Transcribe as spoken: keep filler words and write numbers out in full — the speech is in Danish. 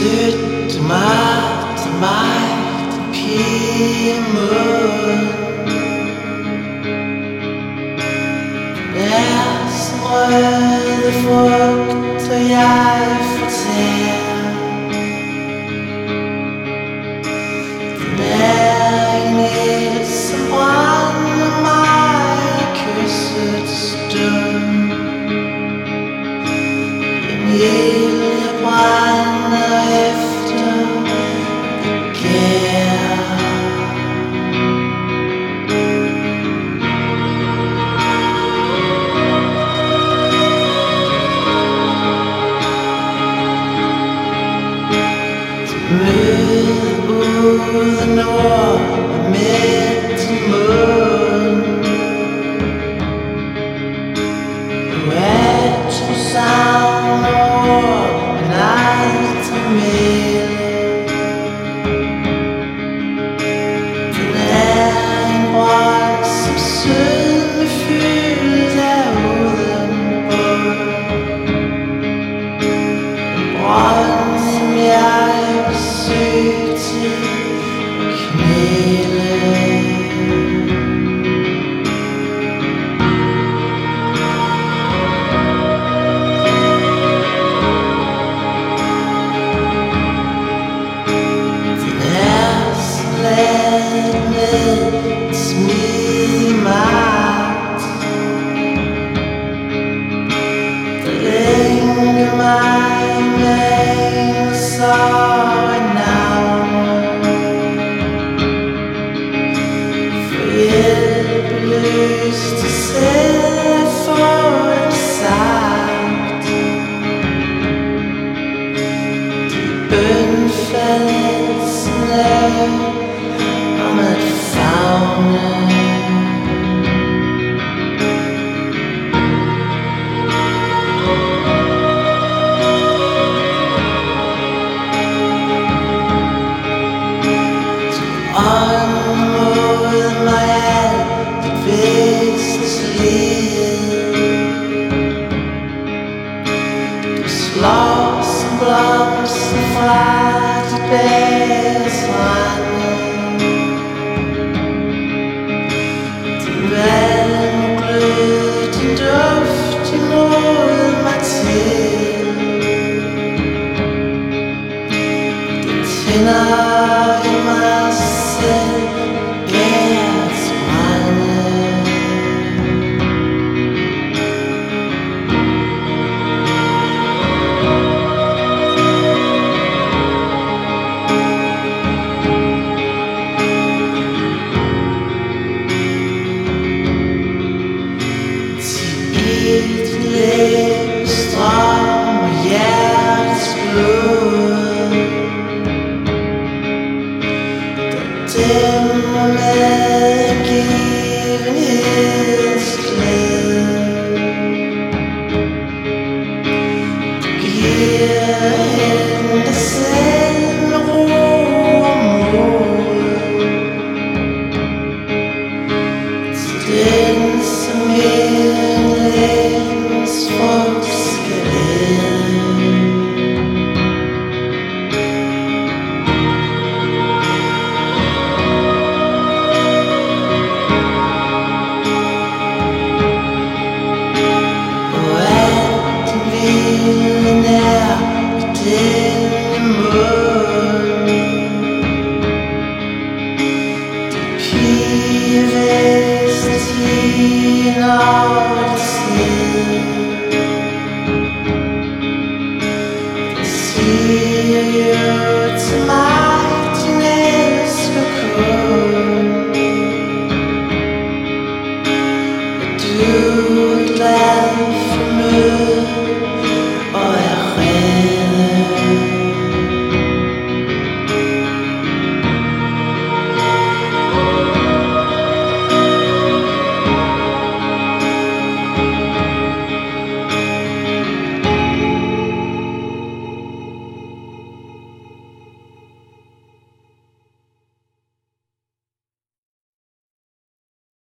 Støtte mig til mig, den pigemund. Deres røde frugt, og jeg fortærer. Den er en ild, som brænder mig i kyssets stund. En ild, jeg brænder efter begær. Møde uden ord og midt i munden. Du er to savn ord, men aldrig mere. Den er en brønd, som sødme fyldt af uden bund. En brønd, som jeg søg til at knæle. Den er slaget med et smidig magt, der længe mig med sorg og navn. For hjælpeløst til selv at få en sagt. De bønfaldelsene om at favne. Ånd mod mig alt det bedste liv. Du slår som blomster fra de bæres rande. Din valm glød, din duft imod mig til. Det tænder i mig selv hjertebrænde. Til et læbestrøm og hjertets blod, dæmmer med givenhedsglæde. Du giver hen dig selv med ro og mod, til den som en længsfrugt skal lede. Du er glad for mødet